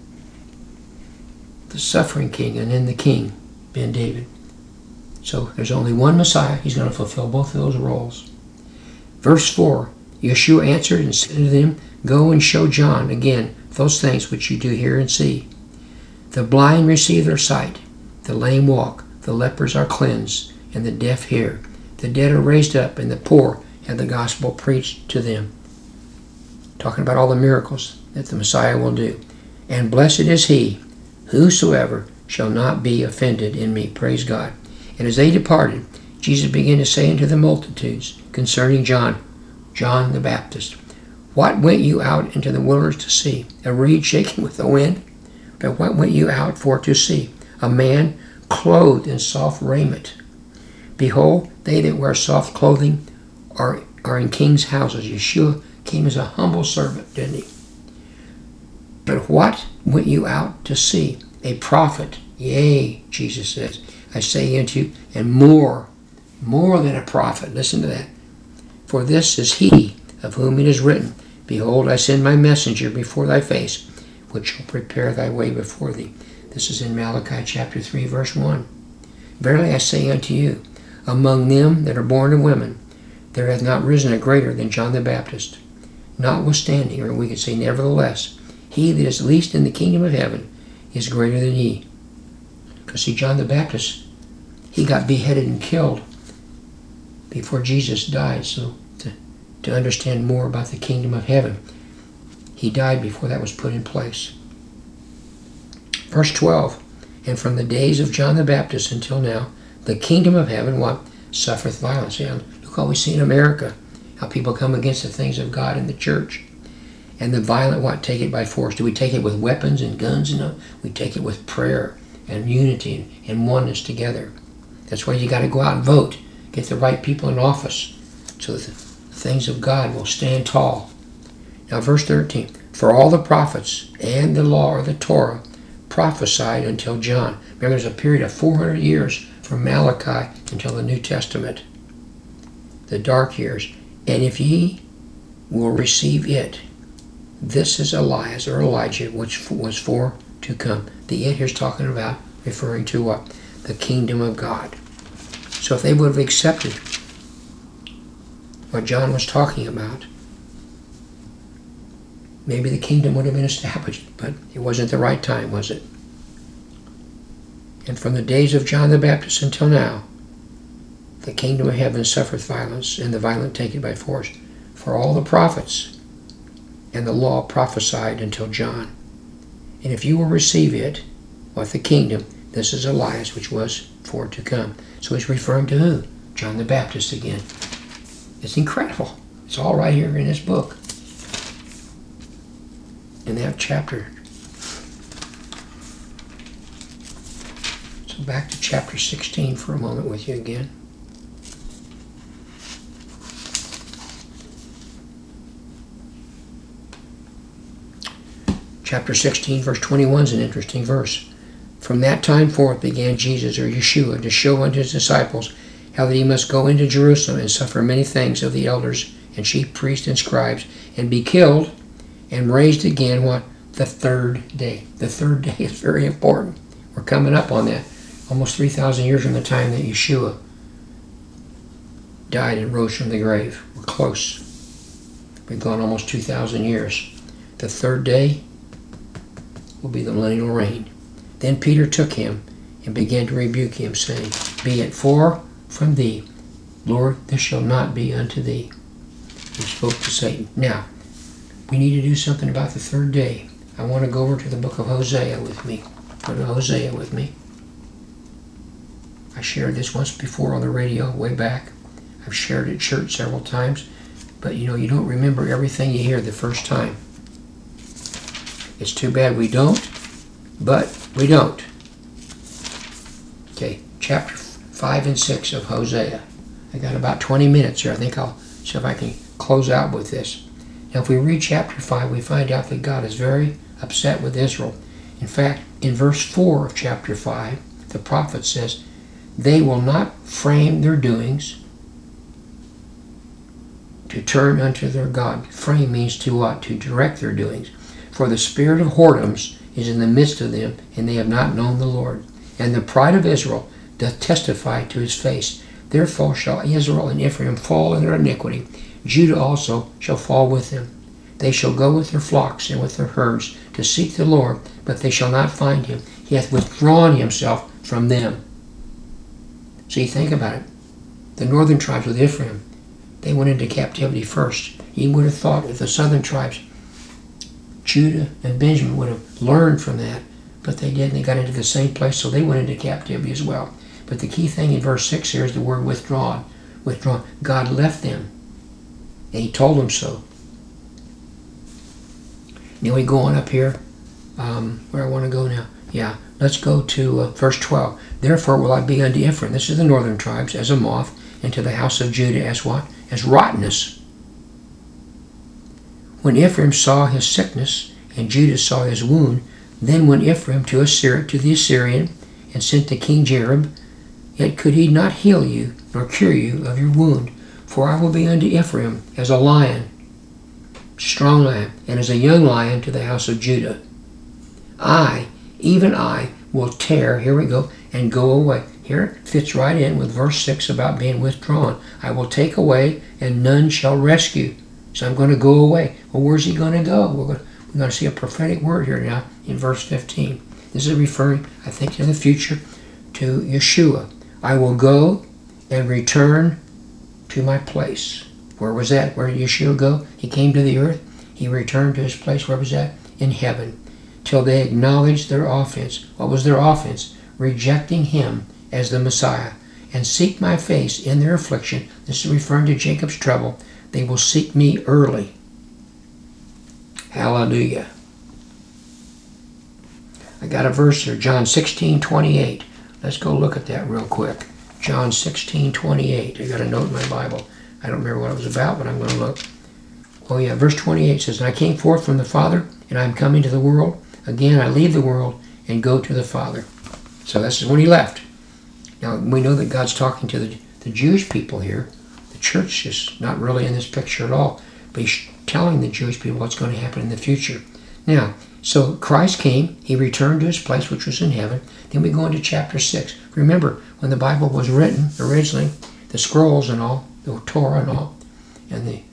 The suffering king and then the king, Ben David. So there's only one Messiah. He's going to fulfill both of those roles. Verse 4, Yeshua answered and said to them, Go and show John again those things which you do hear and see. The blind receive their sight, the lame walk, the lepers are cleansed, and the deaf hear. The dead are raised up, and the poor have the gospel preached to them. Talking about all the miracles that the Messiah will do. And blessed is he, whosoever shall not be offended in me. Praise God. And as they departed, Jesus began to say unto the multitudes concerning John the Baptist, What went you out into the wilderness to see? A reed shaking with the wind? But what went you out for to see? A man clothed in soft raiment. Behold, they that wear soft clothing are in kings' houses. Yeshua came as a humble servant, didn't he? But what went you out to see? A prophet. Yea, Jesus says, I say unto you, and more than a prophet. Listen to that. For this is he of whom it is written, Behold, I send my messenger before thy face, which shall prepare thy way before thee. This is in Malachi chapter 3, verse 1. Verily I say unto you, among them that are born of women, there hath not risen a greater than John the Baptist. Notwithstanding, or we could say nevertheless, he that is least in the kingdom of heaven is greater than he. Because see, John the Baptist, he got beheaded and killed before Jesus died. So to to understand more about the kingdom of heaven. He died before that was put in place. Verse 12, and from the days of John the Baptist until now, the kingdom of heaven, what? Suffereth violence. Yeah, look what we see in America, how people come against the things of God in the church. And the violent, what? Take it by force. Do we take it with weapons and guns? No. We take it with prayer and unity and oneness together. That's why you got to go out and vote. Get the right people in office so that the things of God will stand tall. Now verse 13. For all the prophets and the law, or the Torah, prophesied until John. Remember, there's a period of 400 years from Malachi until the New Testament. The dark years. And if ye will receive it, this is Elias or Elijah, which was for to come. The it here's talking about, referring to what? The kingdom of God. So if they would have accepted what John was talking about, maybe the kingdom would have been established, but it wasn't the right time, was it? And from the days of John the Baptist until now, the kingdom of heaven suffereth violence, and the violent take it by force. For all the prophets and the law prophesied until John. And if you will receive it, what? The kingdom, this is Elias, which was for to come. So he's referring to who? John the Baptist again. It's incredible. It's all right here in this book. In that chapter. So back to chapter 16 for a moment with you again. Chapter 16, verse 21 is an interesting verse. From that time forth began Jesus, or Yeshua, to show unto his disciples how that he must go into Jerusalem and suffer many things of the elders and chief priests and scribes, and be killed, and raised again, what? The third day. The third day is very important. We're coming up on that. Almost 3,000 years from the time that Yeshua died and rose from the grave. We're close. We've gone almost 2,000 years. The third day will be the millennial reign. Then Peter took him and began to rebuke him, saying, Be it far from thee, Lord, this shall not be unto thee. He spoke to Satan. Now, we need to do something about the third day. I want to go over to the book of Hosea with me. Go to Hosea with me. I shared this once before on the radio, way back. I've shared it at church several times. But you know, you don't remember everything you hear the first time. It's too bad we don't, but we don't. Okay, chapter 5 and 6 of Hosea. I got about 20 minutes here. I think I'll see if I can close out with this. Now, if we read chapter 5, we find out that God is very upset with Israel. In fact, in verse 4 of chapter 5, the prophet says, They will not frame their doings to turn unto their God. Frame means to what? To direct their doings. For the spirit of whoredoms is in the midst of them, and they have not known the Lord. And the pride of Israel doth testify to his face. Therefore shall Israel and Ephraim fall in their iniquity. Judah also shall fall with them. They shall go with their flocks and with their herds to seek the Lord, but they shall not find him. He hath withdrawn himself from them. See, think about it. The northern tribes with Ephraim, they went into captivity first. You would have thought if the southern tribes, Judah and Benjamin, would have learned from that, but they didn't. They got into the same place, so they went into captivity as well. But the key thing in verse 6 here is the word withdrawn. Withdrawn. God left them, and he told them so. Now we go on up here, where I want to go now. Yeah, let's go to verse 12. Therefore will I be unto Ephraim, this is the northern tribes, as a moth, and to the house of Judah as what? As rottenness. When Ephraim saw his sickness, and Judah saw his wound, then went Ephraim to Assyria, to the Assyrian, and sent to King Jareb. Yet could he not heal you, nor cure you of your wound. For I will be unto Ephraim as a lion, strong lion, and as a young lion to the house of Judah. I, even I, will tear, here we go, and go away. Here it fits right in with verse 6 about being withdrawn. I will take away, and none shall rescue. So I'm going to go away. Well, where's he going to go? We're going to see a prophetic word here now in verse 15. This is referring, I think, in the future to Yeshua. I will go and return to my place. Where was that? Where did Yeshua go? He came to the earth. He returned to his place. Where was that? In heaven. Till they acknowledged their offense. What was their offense? Rejecting him as the Messiah. And seek my face in their affliction. This is referring to Jacob's trouble. They will seek me early. Hallelujah. I got a verse here, John 16:28. Let's go look at that real quick. John 16:28. I got a note in my Bible. I don't remember what it was about, but I'm going to look. Oh yeah, verse 28 says, And I came forth from the Father, and I am coming to the world. Again, I leave the world and go to the Father. So this is when he left. Now, we know that God's talking to the Jewish people here. The church is not really in this picture at all, but he's telling the Jewish people what's going to happen in the future. Now, so Christ came, he returned to his place, which was in heaven. Then we go into chapter 6. Remember, when the Bible was written originally, the scrolls and all, the Torah and all, and the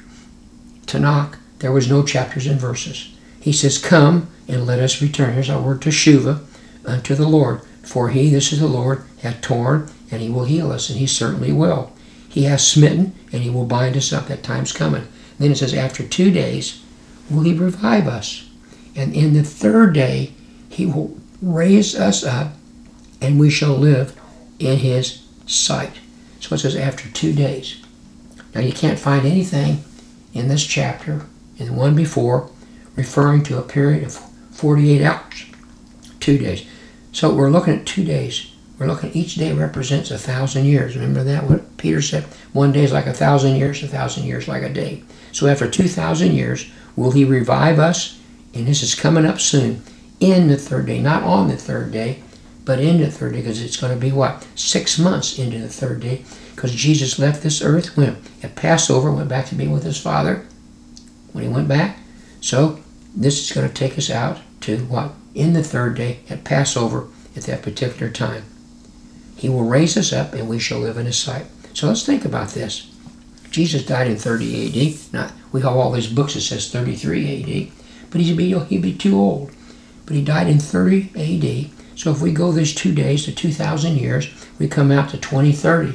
Tanakh, there was no chapters and verses. He says, Come and let us return. Here's our word, teshuva, unto the Lord. For he, this is the Lord, hath torn, and he will heal us, and he certainly will. He hath smitten, and he will bind us up. That time's coming. Then it says, After 2 days will he revive us. And in the third day he will raise us up, and we shall live in his sight. So it says, after 2 days. Now you can't find anything in this chapter, in the one before, referring to a period of 48 hours. 2 days. So we're looking at 2 days. We're looking, each day represents 1,000 years. Remember that, what Peter said? 1 day is like 1,000 years, 1,000 years like a day. So after 2,000 years, will he revive us? And this is coming up soon, in the third day. Not on the third day, but in the third day, because it's going to be what? 6 months into the third day, because Jesus left this earth when? At Passover, went back to be with his Father, when he went back. So this is going to take us out to what? In the third day, at Passover, at that particular time. He will raise us up, and we shall live in his sight. So let's think about this. Jesus died in 30 A.D. Now, we have all these books that says 33 A.D., but he'd be too old. But he died in 30 A.D., so if we go these 2 days to 2,000 years, we come out to 2030.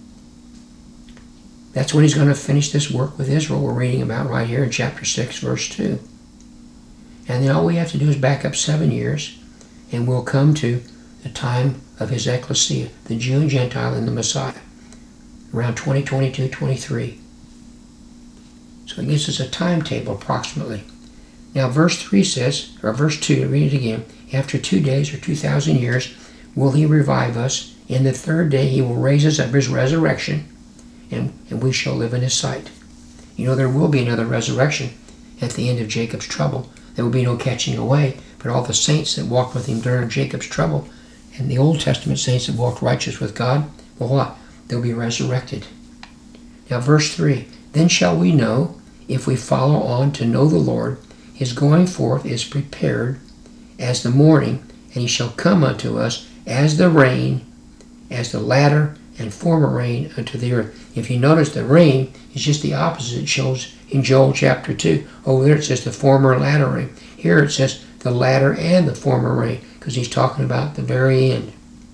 That's when he's going to finish this work with Israel we're reading about right here in chapter 6, verse 2. And then all we have to do is back up 7 years, and we'll come to the time of his ecclesia, the Jew and Gentile and the Messiah, around 2022, 23. So it gives us a timetable approximately. Now verse 3 says, or verse 2, read it again, after 2 days or 2,000 years will he revive us. In the third day he will raise us up, his resurrection, and we shall live in his sight. You know, there will be another resurrection at the end of Jacob's trouble. There will be no catching away, but all the saints that walked with him during Jacob's trouble, and the Old Testament saints that walked righteous with God, well what? They'll be resurrected. Now verse 3, then shall we know, if we follow on to know the Lord, his going forth is prepared as the morning, and he shall come unto us as the rain, as the latter and former rain unto the earth. If you notice, the rain is just the opposite. It shows in Joel chapter 2. Over there it says the former and latter rain. Here it says the latter and the former rain, because he's talking about the very end.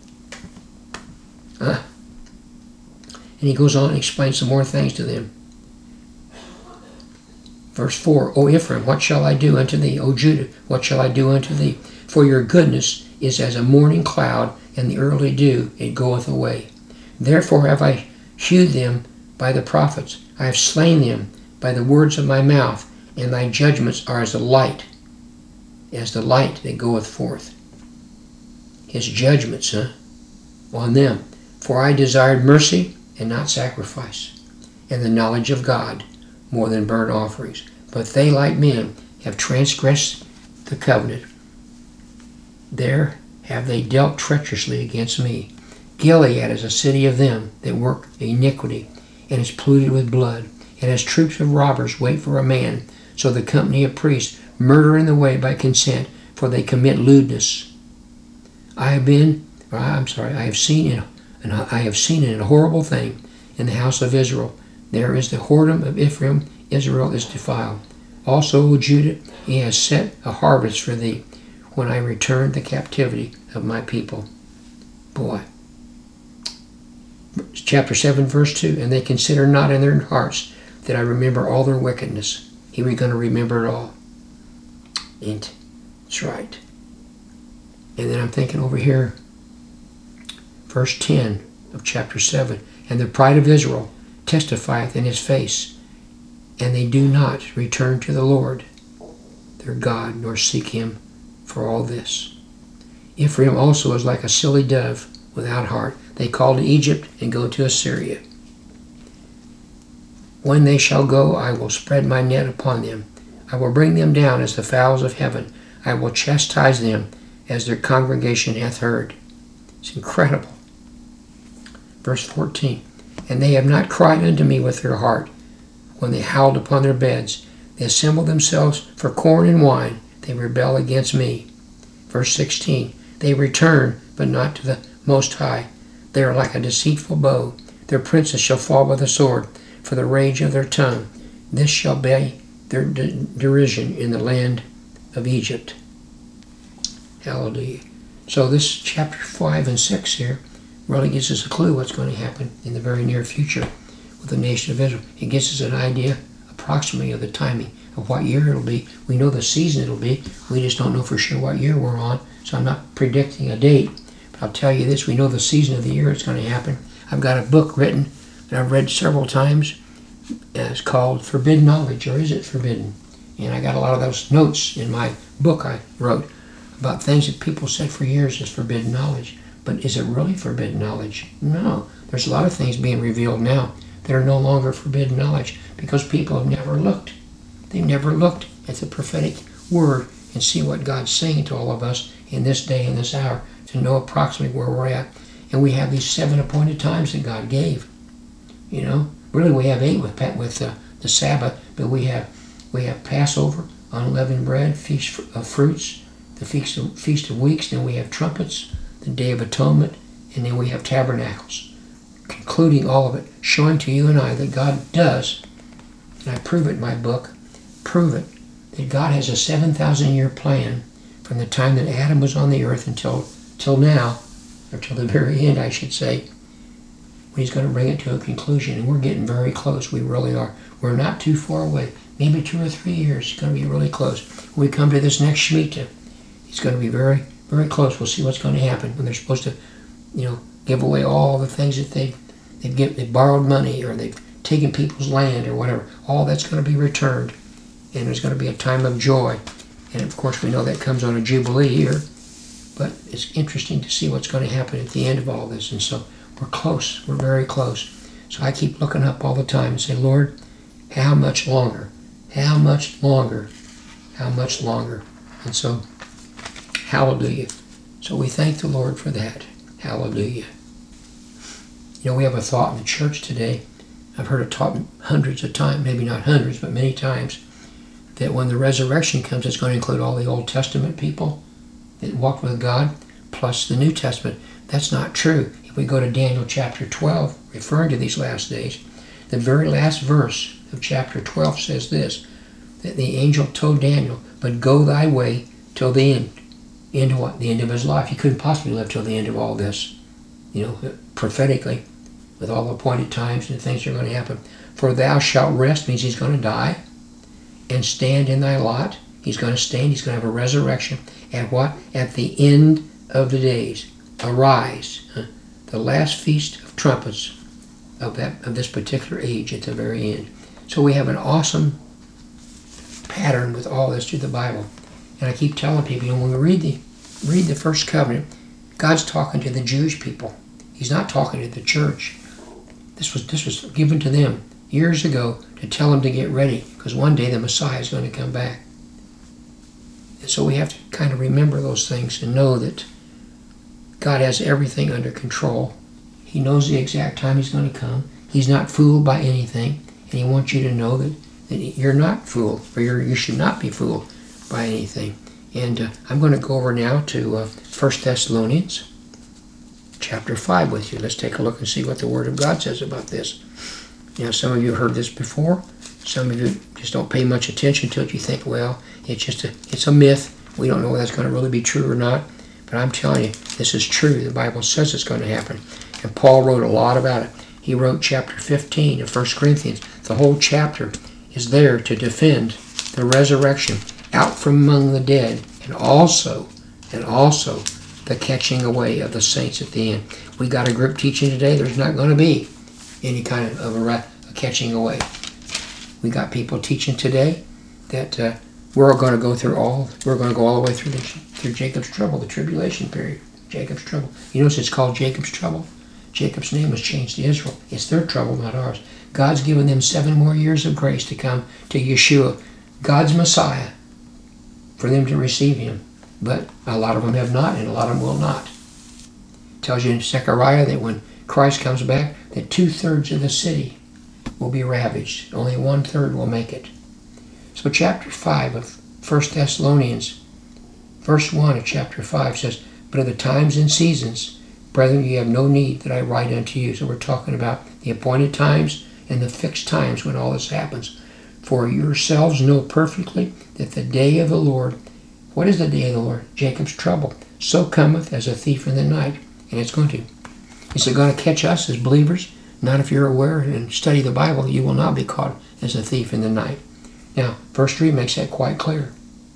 And he goes on and explains some more things to them. Verse 4, O Ephraim, what shall I do unto thee? O Judah, what shall I do unto thee? For your goodness is as a morning cloud, and the early dew, it goeth away. Therefore have I hewed them by the prophets. I have slain them by the words of my mouth, and thy judgments are as the light that goeth forth. His judgments, on them. For I desired mercy and not sacrifice, and the knowledge of God more than burnt offerings. But they, like men, have transgressed the covenant. There have they dealt treacherously against me. Gilead is a city of them that work iniquity, and is polluted with blood, and as troops of robbers wait for a man. So the company of priests murder in the way by consent, for they commit lewdness. I have seen in a horrible thing in the house of Israel. There is the whoredom of Ephraim, Israel is defiled. Also, O Judah, he has set a harvest for thee, when I return the captivity of my people. Boy. Chapter 7, verse 2, and they consider not in their hearts that I remember all their wickedness. He was going to remember it all. And that's right. And then I'm thinking over here, verse 10 of chapter 7. And the pride of Israel testifieth in his face, and they do not return to the Lord their God, nor seek him for all this. Ephraim also is like a silly dove without heart. They call to Egypt and go to Assyria. When they shall go, I will spread my net upon them. I will bring them down as the fowls of heaven. I will chastise them as their congregation hath heard. It's incredible. Verse 14. And they have not cried unto me with their heart when they howled upon their beds. They assemble themselves for corn and wine. They rebel against me. Verse 16. They return, but not to the Most High. They are like a deceitful bow. Their princes shall fall by the sword, for the rage of their tongue. This shall be their derision in the land of Egypt. Hallelujah. So this chapter 5 and 6 here really gives us a clue what's going to happen in the very near future with the nation of Israel. It gives us an idea approximately of the timing of what year it'll be. We know the season it'll be. We just don't know for sure what year we're on. So I'm not predicting a date. But I'll tell you this, we know the season of the year it's going to happen. I've got a book written that I've read several times. It's called Forbidden Knowledge, or Is It Forbidden? And I got a lot of those notes in my book I wrote about things that people said for years is forbidden knowledge. But is it really forbidden knowledge? No. There's a lot of things being revealed now that are no longer forbidden knowledge because people have never looked. They've never looked at the prophetic word and see what God's saying to all of us in this day and this hour to know approximately where we're at. And we have these 7 appointed times that God gave. You know, really we have 8 with the Sabbath, but we have Passover, unleavened bread, Feast of Fruits, the Feast of Weeks, then we have trumpets, the Day of Atonement, and then we have tabernacles. Concluding all of it, showing to you and I that God does, and I prove it in my book, prove it, that God has a 7,000-year plan from the time that Adam was on the earth till now, or till the very end, I should say, when he's going to bring it to a conclusion. And we're getting very close. We really are. We're not too far away. Maybe 2 or 3 years. It's going to be really close. When we come to this next Shemitah, it's going to be very, very close. We'll see what's going to happen when they're supposed to, give away all the things that they've borrowed money or they've taken people's land or whatever. All that's going to be returned. And there's going to be a time of joy. And of course we know that comes on a Jubilee year. But it's interesting to see what's going to happen at the end of all this. And so we're close. We're very close. So I keep looking up all the time and say, Lord, how much longer? How much longer? How much longer? And so, hallelujah. So we thank the Lord for that. Hallelujah. We have a thought in the church today. I've heard it taught hundreds of times, maybe not hundreds, but many times, that when the resurrection comes, it's going to include all the Old Testament people that walked with God, plus the New Testament. That's not true. If we go to Daniel chapter 12, referring to these last days, the very last verse of chapter 12 says this, that the angel told Daniel, but go thy way till the end. End of what? The end of his life. He couldn't possibly live till the end of all this, prophetically, with all the appointed times and things that are going to happen. For thou shalt rest means he's going to die, and stand in thy lot. He's going to stand. He's going to have a resurrection. At what? At the end of the days. Arise. The last feast of trumpets of this particular age at the very end. So we have an awesome pattern with all this through the Bible. And I keep telling people, when we read the first covenant, God's talking to the Jewish people. He's not talking to the church. This was given to them years ago to tell them to get ready, because one day the Messiah is going to come back. And so we have to kind of remember those things and know that God has everything under control. He knows the exact time he's going to come. He's not fooled by anything, and he wants you to know that you're not fooled, or you should not be fooled by anything. And I'm going to go over now to 1 Thessalonians chapter 5 with you. Let's take a look and see what the Word of God says about this. Some of you have heard this before. Some of you just don't pay much attention to it. You think, well, it's a myth. We don't know whether that's going to really be true or not. But I'm telling you, this is true. The Bible says it's going to happen. And Paul wrote a lot about it. He wrote chapter 15 of 1 Corinthians. The whole chapter is there to defend the resurrection out from among the dead, and also the catching away of the saints at the end. We got a group teaching today. There's not going to be any kind of a catching away. We got people teaching today that we're going to go all the way through Jacob's trouble, the tribulation period. Jacob's trouble. You notice it's called Jacob's trouble. Jacob's name was changed to Israel. It's their trouble, not ours. God's given them 7 more years of grace to come to Yeshua, God's Messiah, for them to receive him. But a lot of them have not, and a lot of them will not. It tells you in Zechariah that when Christ comes back, that 2/3 of the city will be ravaged. Only 1/3 will make it. So chapter 5 of 1 Thessalonians, verse 1 of chapter 5 says, "But of the times and seasons, brethren, ye have no need that I write unto you." So we're talking about the appointed times and the fixed times when all this happens. "For yourselves know perfectly that the day of the Lord," what is the day of the Lord? Jacob's trouble. "So cometh as a thief in the night." And it's going to. Is it going to catch us as believers? Not if you're aware and study the Bible. You will not be caught as a thief in the night. Now, verse 3 makes that quite clear.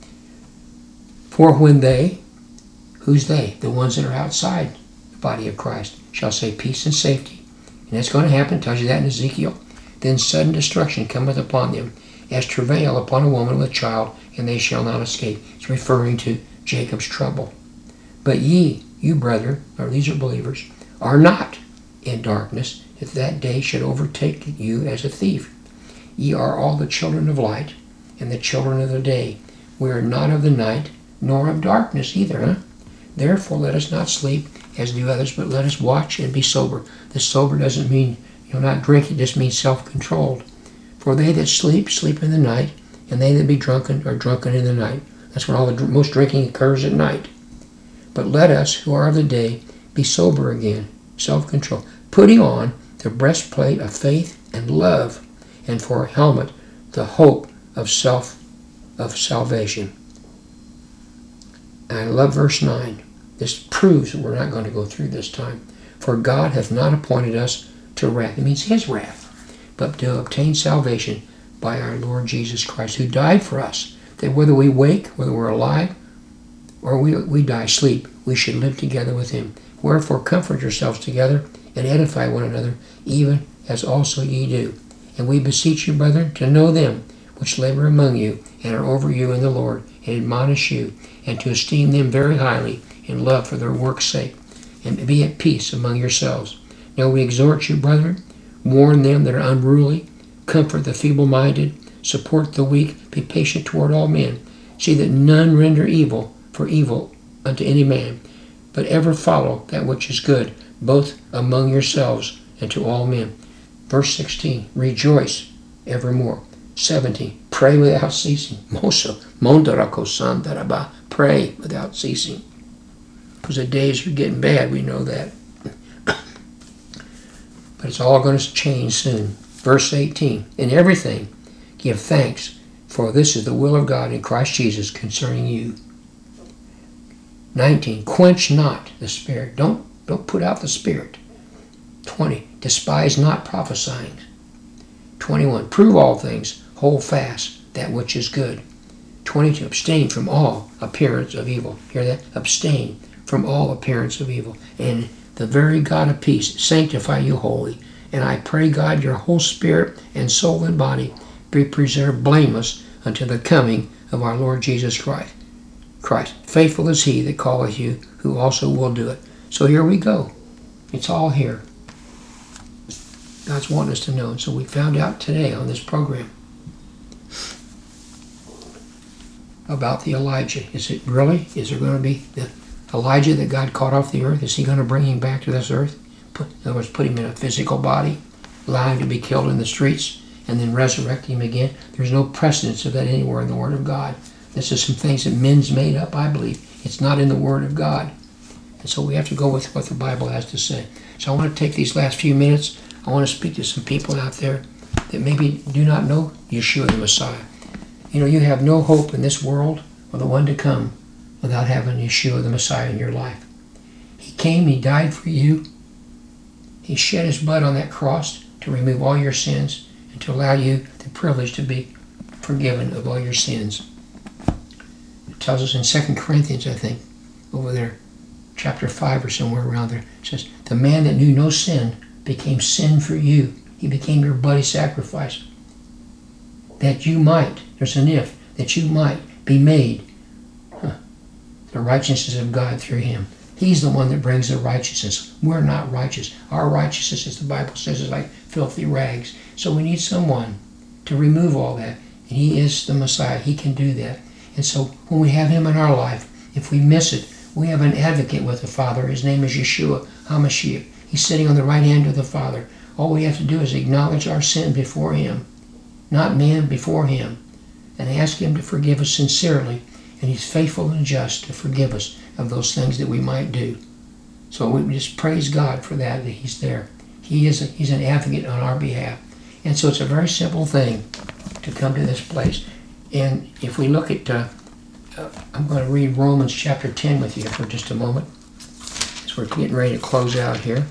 "For when they," who's they? The ones that are outside the body of Christ, "shall say peace and safety." And that's going to happen. It tells you that in Ezekiel. "Then sudden destruction cometh upon them, as travail upon a woman with child, and they shall not escape." It's referring to Jacob's trouble. "But ye, you brethren," or these are believers, "are not in darkness, if that day should overtake you as a thief. Ye are all the children of light, and the children of the day. We are not of the night, nor of darkness either." "Therefore let us not sleep as do others, but let us watch and be sober." The sober doesn't mean not drink, it just means self-controlled. "For they that sleep, sleep in the night, and they that be drunken are drunken in the night." That's when all the most drinking occurs at night. "But let us, who are of the day, be sober again," self-control, "putting on the breastplate of faith and love, and for a helmet the hope of salvation." And I love verse 9. This proves that we're not going to go through this time. "For God hath not appointed us to wrath," it means his wrath, "but to obtain salvation by our Lord Jesus Christ, who died for us, that whether we wake, whether we're alive, or we die, sleep, we should live together with him. Wherefore comfort yourselves together, and edify one another, even as also ye do. And we beseech you, brethren, to know them which labor among you, and are over you in the Lord, and admonish you, and to esteem them very highly in love for their work's sake, and be at peace among yourselves. Now we exhort you, brethren, warn them that are unruly, comfort the feeble-minded, support the weak, be patient toward all men. See that none render evil for evil unto any man, but ever follow that which is good, both among yourselves and to all men." Verse 16, "Rejoice evermore." 17, "Pray without ceasing." Pray without ceasing. Because the days are getting bad, we know that. But it's all going to change soon. Verse 18, "In everything give thanks, for this is the will of God in Christ Jesus concerning you." 19, "Quench not the spirit." Don't put out the spirit. 20, "Despise not prophesying." 21, "Prove all things, hold fast that which is good." 22, "Abstain from all appearance of evil." Hear that? Abstain from all appearance of evil. "And the very God of peace sanctify you wholly. And I pray God your whole spirit and soul and body be preserved blameless until the coming of our Lord Jesus Christ. Faithful is he that calleth you, who also will do it." So here we go. It's all here. God's wanting us to know. And so we found out today on this program about the Elijah. Is it really? Is there going to be the Elijah that God caught off the earth? Is he going to bring him back to this earth? In other words, put him in a physical body, allow him to be killed in the streets, and then resurrect him again? There's no precedence of that anywhere in the Word of God. This is some things that men's made up, I believe. It's not in the Word of God. And so we have to go with what the Bible has to say. So I want to take these last few minutes. I want to speak to some people out there that maybe do not know Yeshua the Messiah. You have no hope in this world or the one to come without having Yeshua the Messiah in your life. He came, he died for you. He shed his blood on that cross to remove all your sins and to allow you the privilege to be forgiven of all your sins. It tells us in 2 Corinthians, I think, over there, chapter 5 or somewhere around there, it says, the man that knew no sin became sin for you. He became your bloody sacrifice. That you might, there's an if, that you might be made the righteousness of God through him. He's the one that brings the righteousness. We're not righteous. Our righteousness, as the Bible says, is like filthy rags. So we need someone to remove all that. And he is the Messiah. He can do that. And so when we have him in our life, if we miss it, we have an advocate with the Father. His name is Yeshua HaMashiach. He's sitting on the right hand of the Father. All we have to do is acknowledge our sin before him. Not man, before him. And ask him to forgive us sincerely. And he's faithful and just to forgive us of those things that we might do. So we just praise God for that he's there. He's an advocate on our behalf. And so it's a very simple thing to come to this place. And if we look at, I'm going to read Romans chapter 10 with you for just a moment. So we're getting ready to close out here.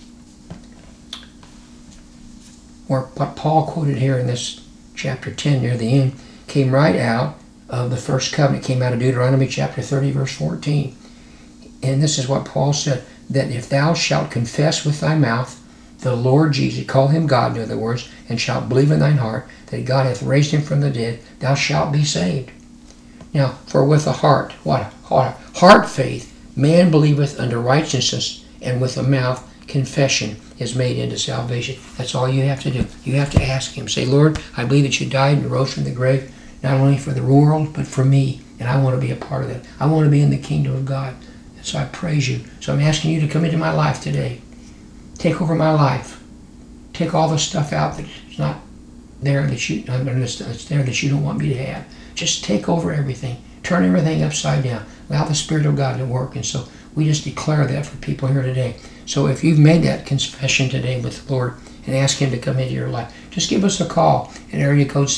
Or what Paul quoted here in this chapter 10 near the end came right out of the first covenant. It came out of Deuteronomy chapter 30 verse 14. And this is what Paul said, that if thou shalt confess with thy mouth the Lord Jesus, call him God in other words, and shalt believe in thine heart that God hath raised him from the dead, thou shalt be saved. Now, for with the heart, what? Heart faith, man believeth unto righteousness, and with the mouth confession is made into salvation. That's all you have to do. You have to ask him. Say, Lord, I believe that you died and rose from the grave, not only for the world, but for me. And I want to be a part of that. I want to be in the kingdom of God. And so I praise you. So I'm asking you to come into my life today. Take over my life. Take all the stuff out that's not there that's there that you don't want me to have. Just take over everything. Turn everything upside down. Allow the Spirit of God to work. And so we just declare that for people here today. So if you've made that confession today with the Lord and ask him to come into your life, just give us a call at area code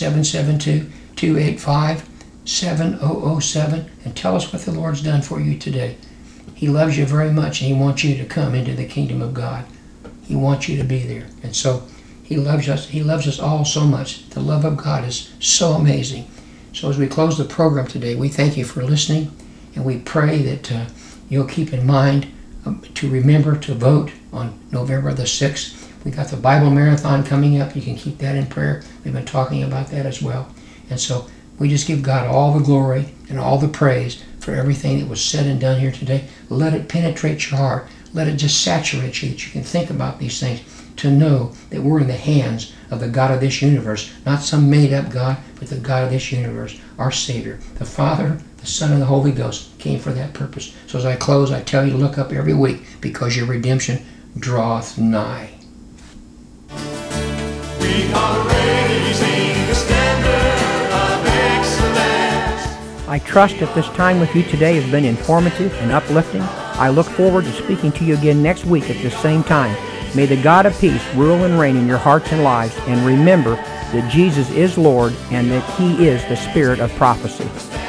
772-285-7007 and tell us what the Lord's done for you today. He loves you very much and he wants you to come into the kingdom of God. He wants you to be there. And so he loves us. He loves us all so much. The love of God is so amazing. So as we close the program today, we thank you for listening, and we pray that you'll keep in mind to remember to vote on November the 6th. We got the Bible Marathon coming up. You can keep that in prayer. We've been talking about that as well. And so we just give God all the glory and all the praise for everything that was said and done here today. Let it penetrate your heart. Let it just saturate you, that you can think about these things, to know that we're in the hands of the God of this universe, not some made-up God, but the God of this universe, our Savior. The Father, the Son, and the Holy Ghost came for that purpose. So as I close, I tell you to look up every week, because your redemption draweth nigh. We are raising the standard of excellence. I trust that this time with you today has been informative and uplifting. I look forward to speaking to you again next week at this same time. May the God of peace rule and reign in your hearts and lives, and remember that Jesus is Lord and that he is the Spirit of prophecy.